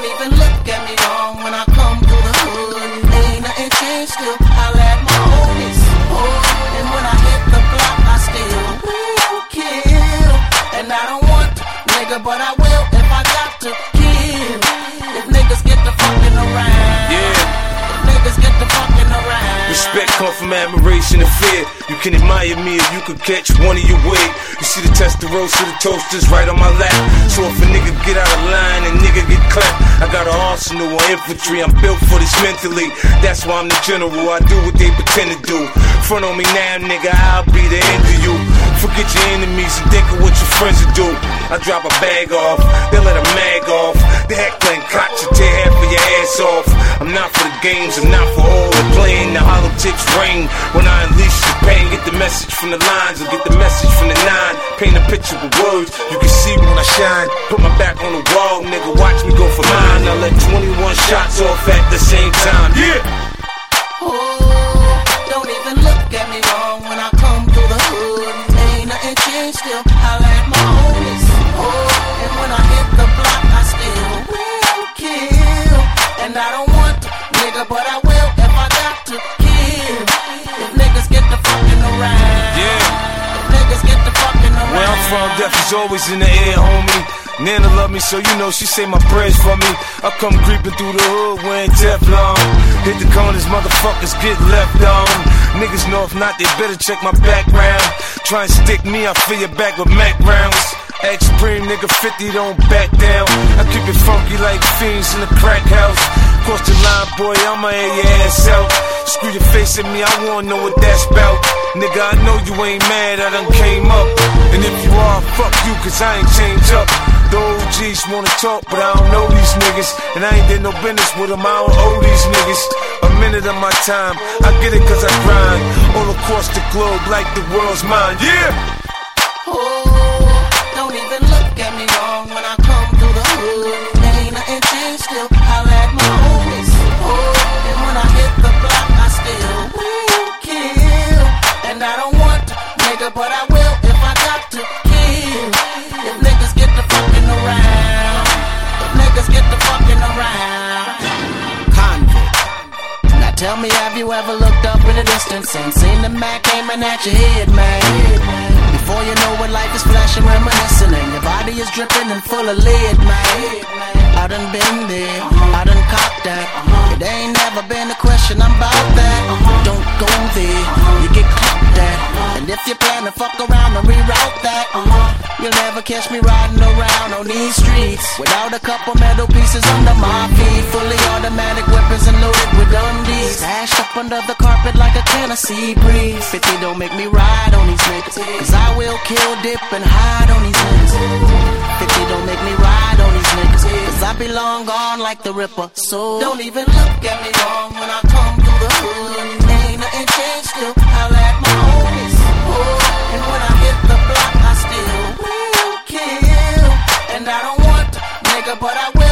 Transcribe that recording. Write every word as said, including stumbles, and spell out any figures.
even look at me wrong when I come through the hood. Ain't nothing changed, still holla at my homies. Oh, and when I hit the block, I still will kill. And I don't want to, nigga, but I will if I got to kill. If niggas get the fucking around, yeah. If niggas get the fucking around. Respect come from admiration and fear. You can admire me if you could catch one of your wig. You see the Testarossa, the toasters right on my lap. So if a nigga get out of line and nigga get clapped, I got an arsenal of infantry. I'm built for this mentally. That's why I'm the general. I do what they pretend to do. Front on me now, nigga, I'll be the end of you. Forget your enemies and think of what your friends will do. I drop a bag off, they let a mag off. The heckling cock should tear half of your ass off. I'm not for the games, I'm not for all the playing. The hollow tips rain when I unleash the pain. Get the message from the lines or get the message from the nine. Paint a picture with words, you can see me when I shine. Put my back on the wall, nigga, watch me go for mine. I let twenty-one shots off at the same time, yeah. Oh, don't even look at me wrong when I come through the hood. Ain't nothing changed, still holla at my homies. Oh, and when I hit the block, I still will kill. And I don't want to, nigga, but I will if I got to kill. If niggas get the fucking around, yeah. If niggas get the fucking around. Where I'm from, death is always in the air, homie. Nana love me, so you know she say my prayers for me. I come creeping through the hood wearing Teflon. Hit the corners, motherfuckers get left on. Niggas know if not, they better check my background. Try and stick me, I fill your back with Mac rounds. Act Supreme, nigga, fifty, don't back down. I keep it funky like fiends in the crack house. Cross the line, boy, I'ma air your ass out. Screw your face at me, I wanna know what that's about. Nigga, I know you ain't mad, I done came up. And if you are, fuck you, cause I ain't changed up. The O Gs wanna talk, but I don't know these niggas. And I ain't did no business with them, I don't owe these niggas a minute of my time. I get it cause I grind all across the globe like the world's mine, yeah. Oh, don't even look at me wrong when I come through the hood. Ain't nothing changed, still holla at my homies. Oh, and when I hit the block, I still will kill. And I don't want to, nigga, but I will if I got to kill. If niggas get the fucking around, if niggas get the fucking around. Convict. Now tell me, have you ever looked up in the distance and seen the Mac aiming at your head, man? Before you know it, life is flashing, reminiscing, and your body is dripping and full of lead, man. I done been there, I done copped that. It ain't never been a question, I'm about that. Don't go there, you get caught at. And if you plan to fuck around and reroute that, you'll never catch me riding around on these streets without a couple metal pieces under my feet. Fully automatic weapons and loaded with undies, stashed up under the carpet like a Tennessee breeze. fifty don't make me ride on these niggas, cause I will kill, dip, and hide on these niggas. fifty don't make me ride on these niggas, cause I be long gone like the Ripper. So don't even look at me wrong when I come through the hood. Ain't nothing changed, still holla at my homies. Oh, and when I hit the block, I still will kill. And I don't want to, nigga, but I will.